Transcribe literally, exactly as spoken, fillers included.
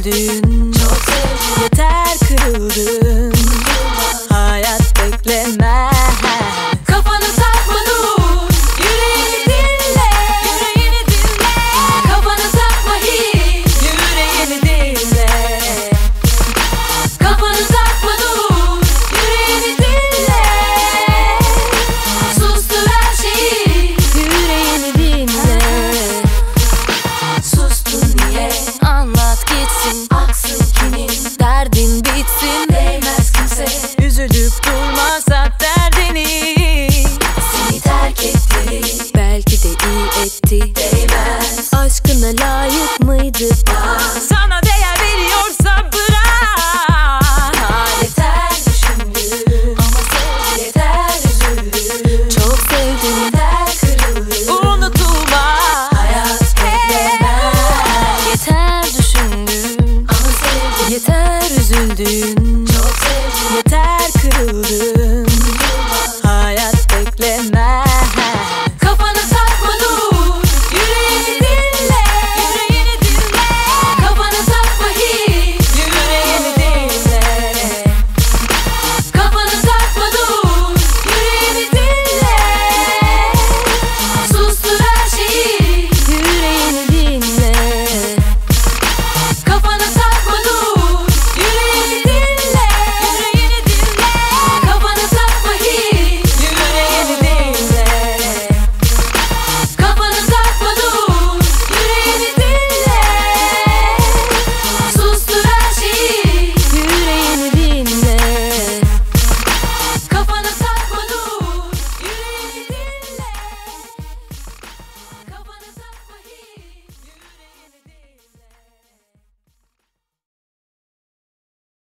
üzüldün, çok sevdim, yeter kırıldın. Hayat beklemez. Kafanı takma dur, yüreğini dinle, yüreğini dinle. Kafanı takma hiç, yüreğini dinle. Kafanı takma dur, yüreğini dinle. Sustur her şeyi, yüreğini dinle. Sustun niye? Anlat gitsin, aksın kimin? Derdin bitsin, değmez kimse. Üzülüp durmasak derdini. Seni terk etti, belki de iyi etti. Değmez. Aşkına layık mıydı? Aa, sana